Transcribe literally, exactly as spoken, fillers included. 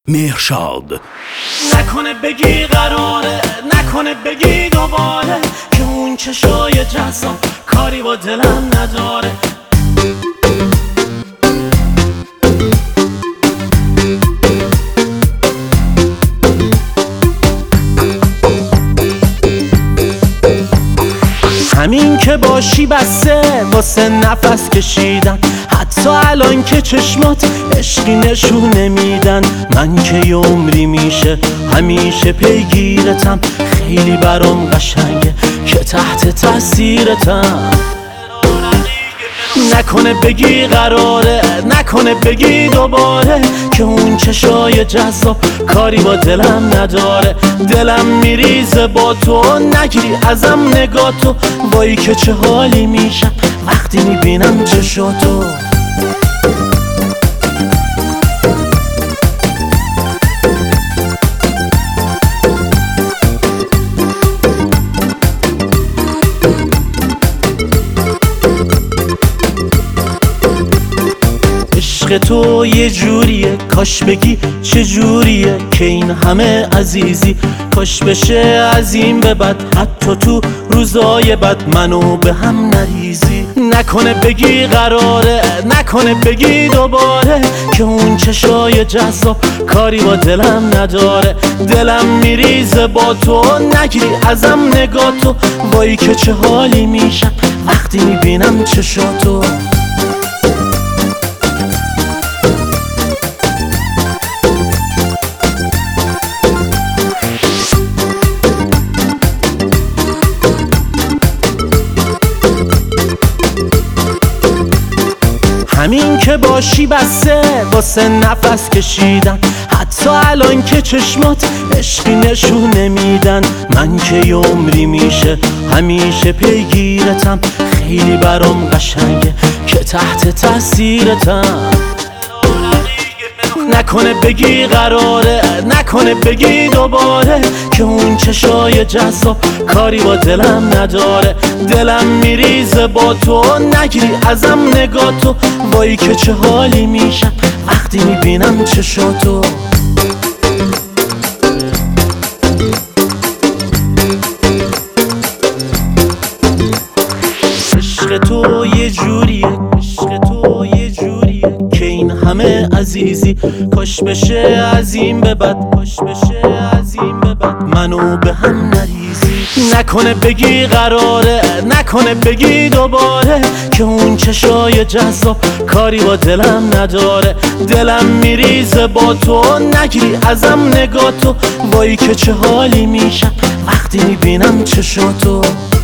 مهرشاد. نکنه بگی قراره، نکنه بگی دوباره که اون چشای جذاب کاری با دلم نداره. همین که باشی بسه واسه نفس کشیدن، حتی الان که چشمات عشقی نشون نمیدن. من که یه عمری میشه همیشه پیگیرتم، خیلی برام قشنگه که تحت تاثیرتم. نکنه بگی قراره، نکنه بگی دوباره که اون چشای جذاب کاری با دلم نداره. دلم میریزه با تو، نگیری ازم نگاتو، وای که چه حالی میشم وقتی میبینم چشاتو. عشق تو یه جوریه، کاش بگی چه جوریه که این همه عزیزی کاش بشه از این به بعد، حتی تو روزای بد منو به هم نریزی. نکنه بگی قراره، نکنه بگی دوباره که اون چشای جذاب کاری با دلم نداره. دلم میریزه با تو، نگیری ازم نگاتو، وای که چه حالی میشم وقتی میبینم چشاتو. همین که باشی بسه واسه نفس کشیدن، حتی الان که چشمات عشقی نشون نمیدن. من که یه عمری میشه همیشه پیگیرتم، خیلی برام قشنگه که تحت تاثیرتم. نکنه بگی قراره، نکنه بگی دوباره که اون چشای جذاب کاری با دلم نداره. دلم میریزه با تو، نگیری ازم نگاتو، وای که چه حالی میشم وقتی میبینم چشاتو. عشق تو یه جوریه، عشق تو یه جوریه که این همه عزیزی کاش بشه از این به بعد، کاش بشه از این به بعد منو به هم نریزی. نکنه بگی قراره، نکنه بگی دوباره که اون چشای جذاب کاری با دلم نداره. دلم میریزه با تو، نگیری ازم نگاتو، وای که چه حالی میشم وقتی میبینم چشاتو.